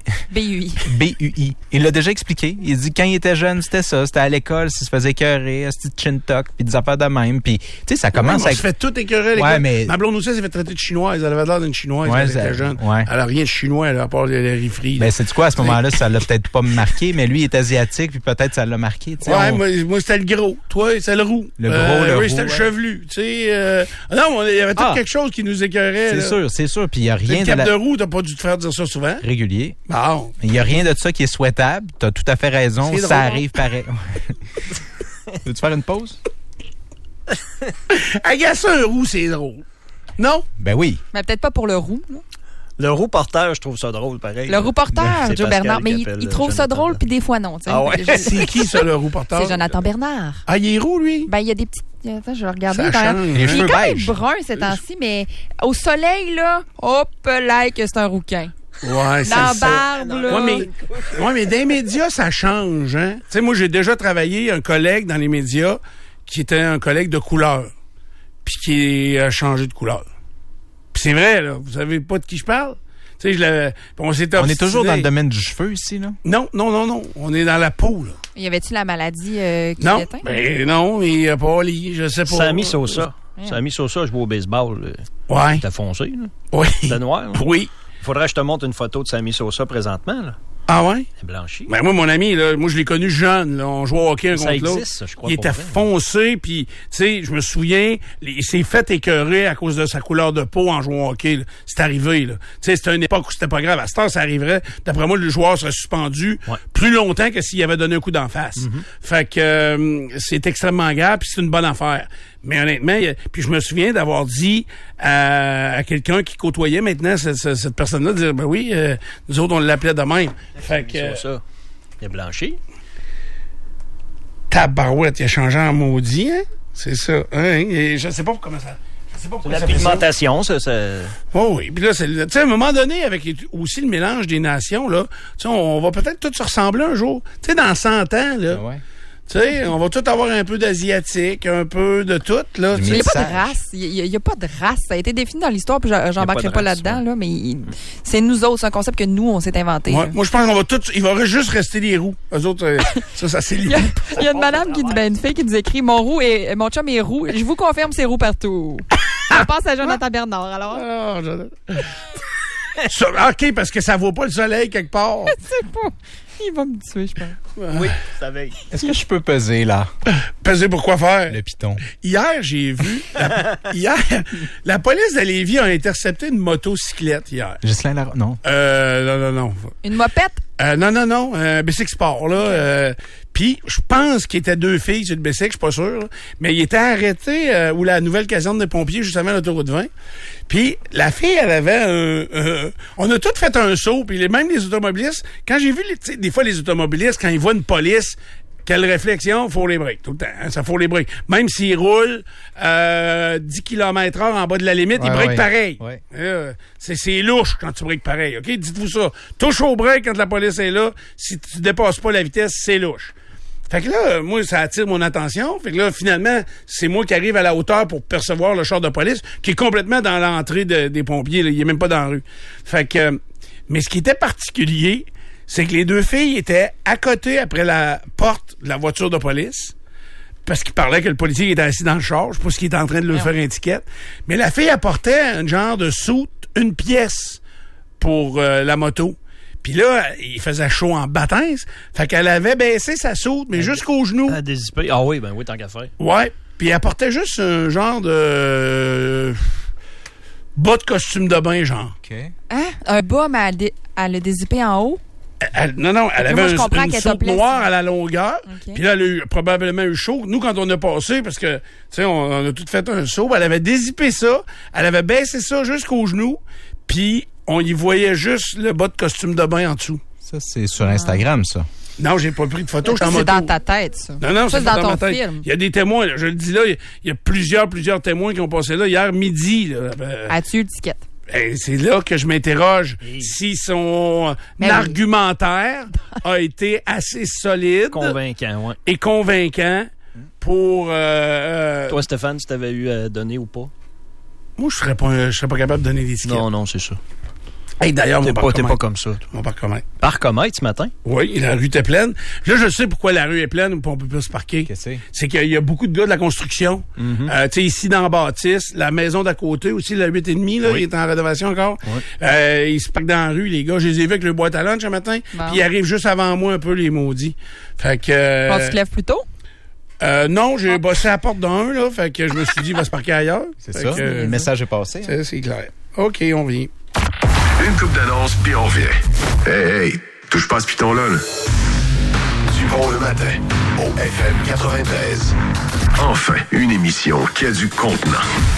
B U I. B U I. Il l'a déjà expliqué. Il dit quand il était jeune, c'était ça. C'était à l'école, s'il se faisait écœurer, un petit chin-tuck, puis des affaires de même. Puis, tu sais, ça commence ouais, à... On se fait tout écœurer à l'école. Ouais, mais... Ma blonde aussi, elle s'est fait traiter de chinoise. Elle avait l'air d'une chinoise ouais, quand elle était jeune. Ouais. Elle a rien de chinois, elle a part les rifries. Ben, c'est quoi, à ce moment-là, ça l'a peut-être pas marqué, mais lui, il est asiatique, puis peut-être ça l'a marqué. Ouais, on... moi, moi c'était le gros. Toi, c'était le roux. Le gros, euh, le oui, roux, c'était ouais. le chevelu. Tu sais, euh... non, il y avait tout ah, quelque chose qui nous écœurait. C'est là. sûr, c'est sûr. Puis il y a rien le de cap la... de roue, t'as pas dû te faire dire ça souvent. Régulier. Bon. Il y a rien de ça qui est souhaitable. T'as tout à fait raison. C'est ça drôle, arrive pareil. Veux-tu faire une pause? Agacer un roux, c'est drôle. Non? Ben oui. Mais peut-être pas pour le roux, là. Le roux porteur, je trouve ça drôle, pareil. Le roux porteur, C'est Joe Pascal Bernard. Mais qui il, appelle il trouve ça Jonathan drôle, Bernard. puis des fois non. T'sais. Ah ouais? C'est qui, ça, le roux porteur? C'est Jonathan Bernard. Ah, il est roux, lui? Ben, il y a des petites... Attends, je vais regarder. Ça quand même. change, Il hein? est cheveux quand même beige. brun ces temps-ci, mais au soleil, là, hop, là, que c'est un rouquin. Ouais, c'est Dans la ça. barbe, là. Ouais, mais, ouais, mais dans les médias, ça change, hein. Tu sais, moi, j'ai déjà travaillé un collègue dans les médias qui était un collègue de couleur, puis qui a changé de couleur. Puis c'est vrai, là. Vous savez pas de qui je parle? Tu sais, je l'avais... On s'est On est toujours dans le domaine du cheveu ici, là? Non, non, non, non. On est dans la peau, là. Y avait-tu la maladie euh, qui Non, l'éteint? ben non, il n'y a pas lit, je sais pas. Sammy Sosa. Sammy Sosa, je vois au baseball. là. Ouais. T'as foncé, là. Oui. T'as noir, là. Oui. Faudrait que je te montre une photo de Sammy Sosa présentement, là. Ah ouais? C'est blanchi. Ben moi, mon ami, là, moi je l'ai connu jeune. Là, on jouait au hockey un Ça contre l'autre. existe, ça, je crois, Il pour était vrai. foncé, puis tu sais, je me souviens, il s'est fait écœurer à cause de sa couleur de peau en jouant au hockey. Là. C'est arrivé. Là. Tu sais, c'était une époque où c'était pas grave. À cette heure, ça arriverait. D'après moi, le joueur serait suspendu Ouais. plus longtemps que s'il avait donné un coup d'en face. Mm-hmm. Fait que euh, c'est extrêmement grave, puis c'est une bonne affaire. Mais honnêtement, il y a- puis je me souviens d'avoir dit à, à quelqu'un qui côtoyait maintenant cette, cette, cette personne-là, de dire, ben oui, euh, nous autres, on l'appelait de même. Fait que... euh, Sosa. Il est blanchi. Tabarouette, il a changé en maudit, hein? C'est ça. Hein? Et je sais pas comment ça... Je sais pas C'est pourquoi la ça fait ça. pigmentation, ça. ça... Oh oui, puis là, c'est le- tu sais, à un moment donné, avec les- aussi le mélange des nations, là, tu sais, on va peut-être tous se ressembler un jour. Tu sais, dans cent ans, là, Ouais. tu sais, on va tous avoir un peu d'asiatique, un peu de tout, là. tu Il n'y sais. a pas de Message. race. Il n'y a, il y a pas de race. Ça a été défini dans l'histoire, puis j'en- j'embarquerai pas de pas, race, là-dedans, ouais. là, mais il- c'est nous autres. C'est un concept que nous, on s'est inventé. Moi, là. moi, je pense qu'on va tous... Il va juste rester les roues. Eux autres, euh, ça, ça c'est Il y, a, limite. il y a une madame qui dit, ben, une fille qui nous écrit, mon roux est, mon chum est roux. Je vous confirme, c'est roux partout. On pense à Jonathan Bernard, alors. Ah, je- Ça- OK, parce que ça vaut pas le soleil quelque part. C'est pas. Il va me tuer, je pense. Oui, ça veille. Est-ce que je peux peser, là, Peser pour quoi faire? le piton? Hier, j'ai vu... la- hier, la police de Lévis a intercepté une motocyclette hier. Ghislain Lar... Non. Euh, non, non, non. Une mopette? Euh, non, non, non. Un bicycle sport, là. Euh, Puis, je pense qu'il était deux filles sur le bicycle, je suis pas sûr. là. Mais il était arrêté euh, où la nouvelle caserne des pompiers, juste avant l'autoroute vingt. Puis, la fille, elle avait un... un- on a tous fait un saut. Puis, les- même les automobilistes, quand j'ai vu, les, tu sais, des fois, les automobilistes, quand ils voient une police... Quelle réflexion? Faut les breaks, tout le temps. Hein, ça faut les breaks. Même s'ils roulent euh, dix kilomètres heure en bas de la limite, ils Ouais, breakent ouais. pareil. Ouais. Euh, c'est, c'est louche quand tu breaks pareil. OK? Dites-vous ça. Touche au break quand la police est là. Si tu dépasses pas la vitesse, c'est louche. Fait que là, moi, ça attire mon attention. Fait que là, finalement, c'est moi qui arrive à la hauteur pour percevoir le char de police, qui est complètement dans l'entrée de- des pompiers. Là. Il est même pas dans la rue. Fait que... euh, mais ce qui était particulier... c'est que les deux filles étaient à côté après la porte de la voiture de police parce qu'ils parlaient que le policier était assis dans le char. Je sais pas ce qu'il était en train de lui faire une étiquette. Mais la fille apportait un genre de soute, une pièce pour euh, la moto. Puis là, il faisait chaud en baptême. Fait qu'elle avait baissé sa soute, mais jusqu'au genou. Ah, dézippé. Ah oui, ben oui, tant qu'à faire. Ouais. Puis elle portait juste un genre de... euh, bas de costume de bain, genre. OK. Hein? Un bas, mais elle, dé- elle a dézippé en haut? Elle- non, non, elle moi, avait je un- comprends une qu'elle soupe topless. noire à la longueur. OK. Puis là, elle a eu, probablement eu chaud. Nous, quand on a passé, parce que, tu sais, on, on a tout fait un saut, elle avait dézippé ça, elle avait baissé ça jusqu'au genou, puis on y voyait juste le bas de costume de bain en dessous. Ça, c'est sur Instagram, ça. Non, j'ai pas pris de photo, je suis en C'est moto. dans ta tête, ça. Non, non, ça, c'est c'est dans dans ma ton tête. film. Il y a des témoins, là, je le dis là, il y a- il y, a plusieurs, plusieurs témoins qui ont passé là hier midi. Là, Euh, As-tu eu l'étiquette? ben, c'est là que je m'interroge si son Mais oui. argumentaire a été assez solide Convaincant, ouais. et convaincant pour... euh, euh, Toi, Stéphane, si t'avais eu à donner ou pas? moi, je serais pas, je serais pas capable de donner d'étiquette. Non, non, c'est ça. Hey, d'ailleurs, T'es mon pas, t'es parcomètre. pas comme ça. toi. Mon parcomètre. Parcomètre ce matin? Oui, la rue était pleine. Là, je sais pourquoi la rue est pleine ou on peut plus se parquer. Qu'est-ce que c'est? C'est qu'il y a beaucoup de gars de la construction. Mm-hmm. Euh, tu sais, ici dans Bâtisse, la maison d'à côté aussi, la huit et demi, là, Oui. il est en rénovation encore. Oui. Euh, ils se parquent dans la rue, les gars. Je les ai vus avec le boîte à lunch ce matin. Bon. Puis ils arrivent juste avant moi un peu, les maudits. Fait que... euh, Bon, tu te lèves plus tôt? euh, non, j'ai bossé à la porte d'un, là. Fait que je me suis dit, il va se parquer ailleurs. C'est Fait ça. que, euh, Le message est passé. hein. c'est, c'est clair. OK, on vient. Une coupe d'annonce, puis on revient. Hey, hey, touche pas à ce piton-là, là. Dupont le matin, au F M quatre-vingt-treize. Enfin, une émission qui a du contenant.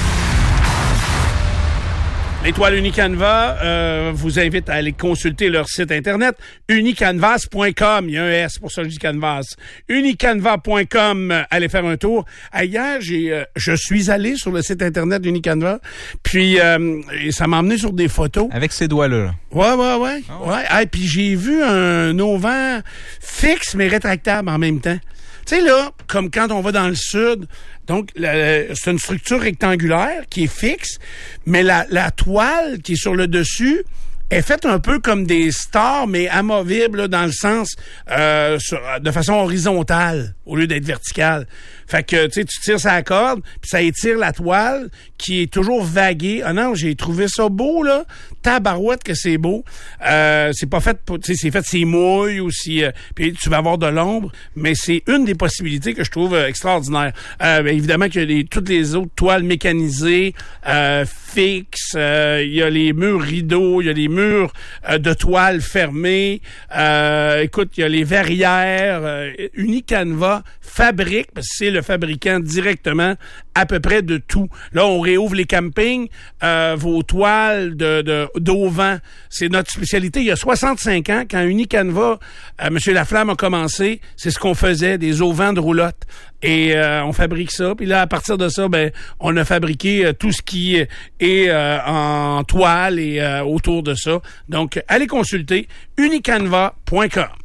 L'Étoile Unicanva euh, vous invite à aller consulter leur site internet unicanvas point com. Il y a un S pour ça, je dis Canvas. unicanva point com, euh, allez faire un tour. Ah, hier, j'ai, euh, je suis allé sur le site internet d'Unicanva, puis euh, et ça m'a emmené sur des photos. Avec ces doigts-là. là. Ouais, ouais, ouais. ouais. Ah, puis j'ai vu un auvent fixe mais rétractable en même temps. Tu sais, là, comme quand on va dans le sud, donc la- c'est une structure rectangulaire qui est fixe, mais la, la toile qui est sur le dessus est faite un peu comme des stars, mais amovibles là, dans le sens euh, sur- de façon horizontale au lieu d'être verticale. Fait que tu sais, tu tires sa corde, puis ça étire la toile qui est toujours vaguée. Ah non, j'ai trouvé ça beau là, tabarouette que c'est beau. Euh, c'est pas fait, pour- tu sais, c'est fait c'est mouille ou si, euh, puis tu vas avoir de l'ombre, mais c'est une des possibilités que je trouve euh, extraordinaire. Euh, ben, évidemment qu'il y a les, toutes les autres toiles mécanisées, euh, fixes. Euh, il y a les murs rideaux, il y a les murs euh, de toile fermés. Euh, écoute, il y a les verrières. Euh, Unicanva fabrique, parce que c'est le fabricant directement, à peu près de tout. Là, on réouvre les campings, euh, vos toiles de, de, d'auvent. C'est notre spécialité. Il y a soixante-cinq ans, quand Unicanva, euh, M. Laflamme a commencé, c'est ce qu'on faisait, des auvents de roulotte. Et euh, on fabrique ça. Puis là, à partir de ça, ben, on a fabriqué euh, tout ce qui est euh, en toile et euh, autour de ça. Donc, allez consulter unicanva point com.